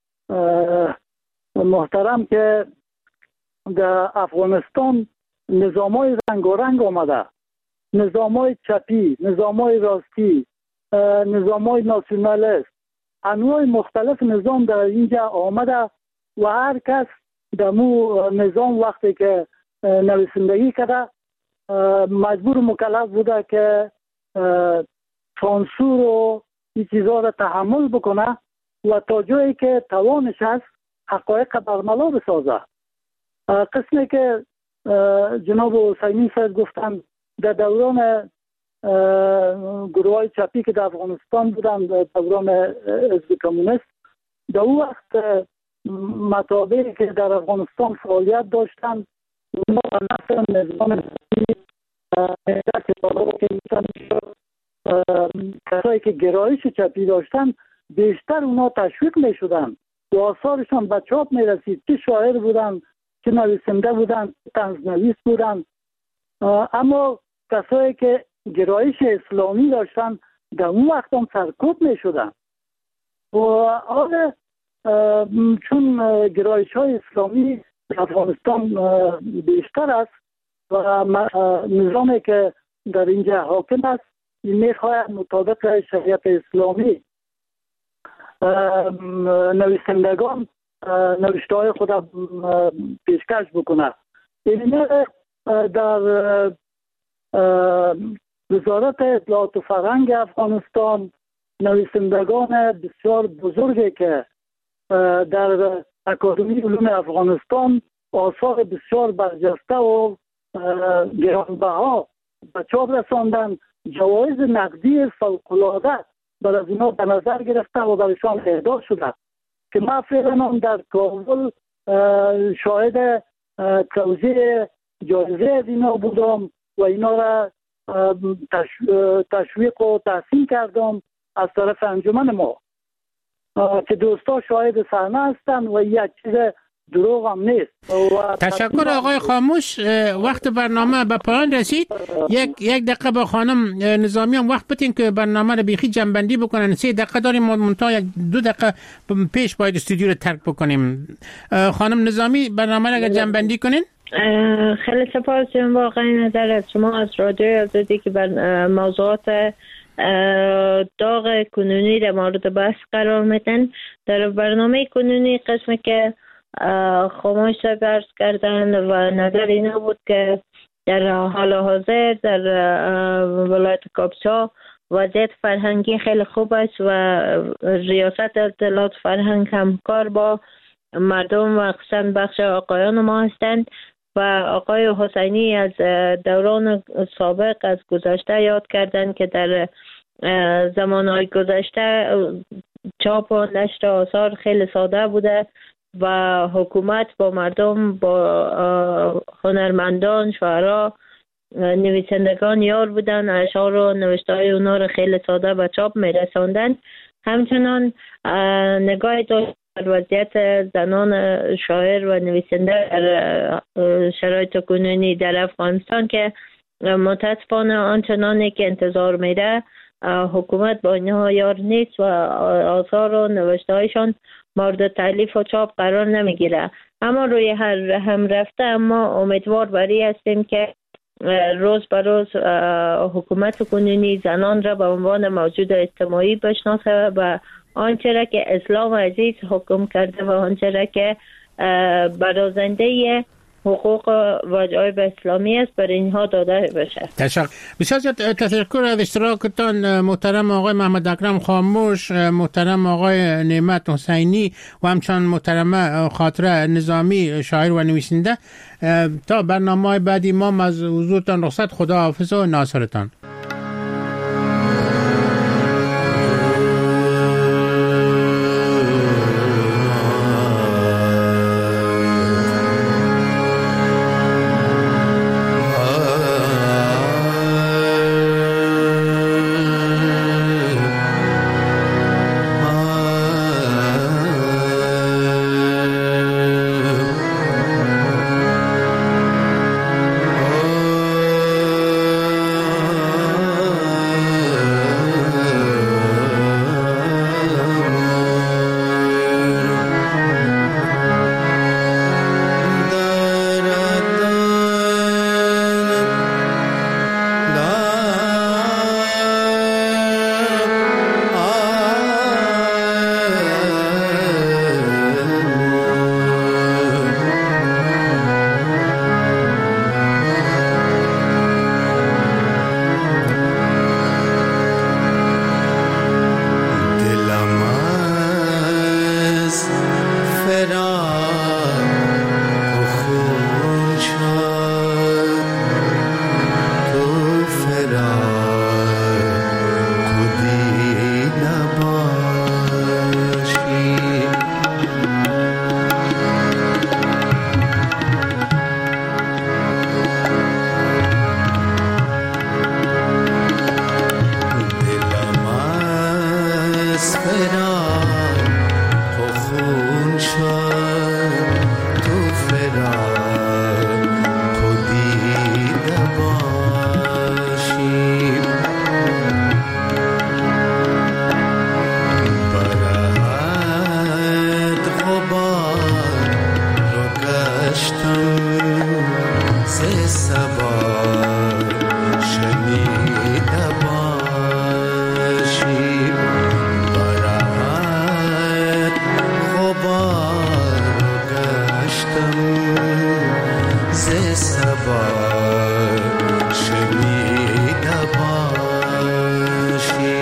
محترم که در افغانستان نظامای رنگارنگ آمده، نظامای چپی، نظامای راستی، نظامای ناسیونالیست، انواع مختلف نظام در اینجا آمده و هر کس در مو نظام وقتی که نویسندگی کرده مجبور مکلف بوده که سانسور و این چیزها را تحمل بکنه و تا جایی که توانش هست حقایق برملا بسازه. قسمی که جناب حسینی صاحب گفتن در دوران گروه های چپی که در افغانستان بودن، در دوران حزب کمونیست، در اون وقت مطابعی که در افغانستان فعالیت داشتن اونا نفر نظام که کسایی که گرایش چپی داشتن بیشتر اونا تشویق می شدن و آثارشان به چاپ می رسید. چه شاعر بودن، چه نویسنده بودن، طنزنویس بودن. اما کسایی که گرایش اسلامی داشتن در اون وقت هم سرکوب می شدن و حال چون گرایش های اسلامی در افغانستان بیشتر است و نظامی که در اینجا حاکم است میخواهد مطابق شریعت اسلامی نویسندگان نوشته های خود پیشکش بکنه. این در وزارت اطلاعات و فرهنگ افغانستان نویسندگان بسیار بزرگی که در اکادمی علوم افغانستان آثار بسیار برجسته و گرانبها به چاپ رساندن، جوایز نقدی فوق‌العاده بر از اینا به نظر گرفته و برشان اهدا شده که من فعلا در کابل شاهد توزیع جایزه از اینا بودم و اینا را تشویق و تحسین کردم از طرف انجمن ما که دوستا شاهد صحنه هستن و یک چیز دروغ هم نیست. تشکر آقای خاموش. وقت برنامه به پایان رسید. یک یک دقیقه با خانم نظامی هم وقت بتین که برنامه رو بیخی جنبندی بکنن. سه دقیقه داریم، منتها یک دو دقیقه پیش باید استودیو رو ترک بکنیم. خانم نظامی برنامه رو اگر جنبندی کنین. خیلی سپاس. واقعا نظر از شما از رادیو آزادی که بر موضوعات داغ کنونی در مورد بحث قرار میدن. در برنامه کنونی قسمی که خاموش درس کردن و نظر اینا بود که در حال حاضر در ولایت کاپسا وضعیت فرهنگی خیلی خوب است و ریاست اطلاعات فرهنگ همکار با مردم و خصوصا بخش آقایان ما هستند و آقای حسینی از دوران سابق از گذشته یاد کردن که در زمانهای گذشته چاپ و نشر آثار خیلی ساده بوده و حکومت با مردم، با هنرمندان، شاعران، نویسندگان یار بودن، اشعار و نوشته‌های اونا رو خیلی ساده به چاپ میرساندن. همچنان نگاه داشت در وضعیت زنان شاعر و نویسنده در شرایط کنونی در افغانستان که متاسفانه آنچنانی که انتظار میره حکومت با اینها یار نیست و آثار و نوشته‌هایشان مورد تألیف و چاپ قرار نمیگیره. اما روی هر هم رفته اما امیدوار بری هستیم که روز به روز حکومت کنونی زنان را به عنوان موجود اجتماعی بشناسه و آنچه را که اسلام عزیز حکم کرده و آنچه را که برازنده حقوق و جایب اسلامی است بر اینها داده بشه. تشکر. بسیار زیاد تشکر از اشتراکتان محترم آقای محمد اکرم خاموش، محترم آقای نعمت حسینی و همچنان محترم خاطره نظامی شاعر و نویسنده. تا برنامه بعدی ما از حضورتان رخصت. خدا حافظ و ناصرتان. غبار رو گشتم ز صبا شنیده باشی برات غبار رو گشتم ز صبا شنیده باشی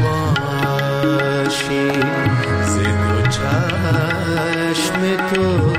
باشی ز دو چشم تو